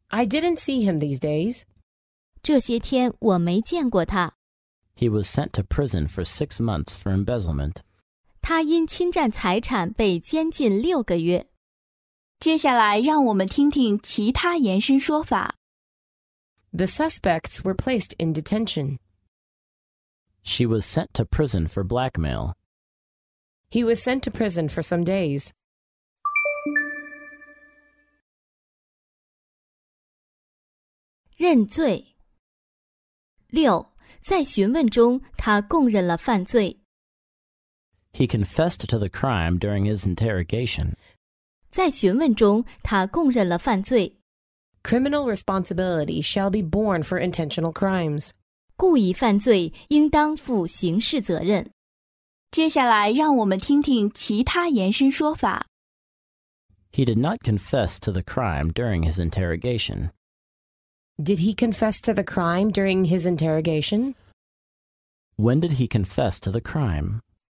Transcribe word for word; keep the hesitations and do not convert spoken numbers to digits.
I didn't see him these days. 这些天我没见过他。 He was sent to prison for six months for embezzlement. 他因侵占财产被监禁六个月。 接下来让我们听听其他延伸说法。 The suspects were placed in detention. She was sent to prison for blackmail. He was sent to prison for some days. 认罪。六，在询问中，他供认了犯罪。 He confessed to the crime during his interrogation. 在询问中，他供认了犯罪。 Criminal responsibility shall be borne for intentional crimes. 故意犯罪应当负刑事责任。 接下来让我们听听其他延伸说法。 He did not confess to the crime during his interrogation. Did he confess to the crime during his interrogation? When did he confess to the crime?